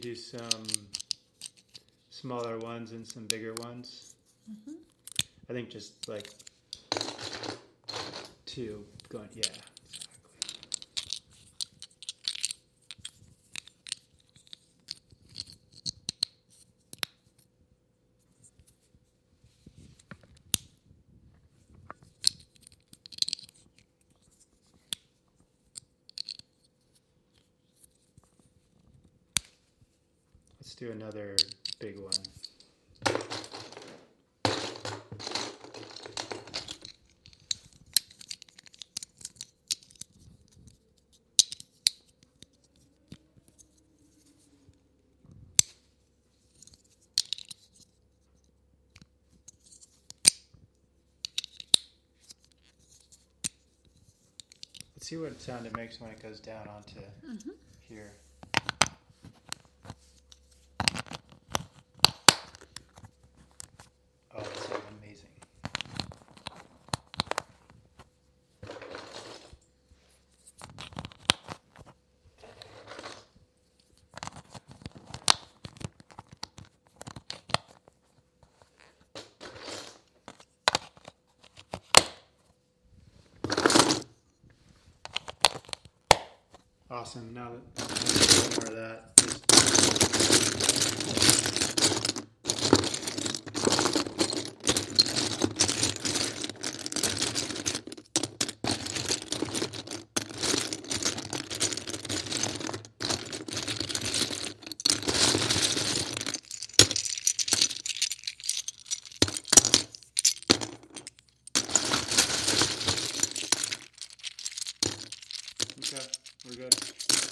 do some smaller ones and some bigger ones. Mm-hmm. I think just like two going, yeah. Let's do another big one. Let's see what sound it makes when it goes down onto here. Oh, it sounds amazing. Awesome. Now that more of that. Okay, we're good.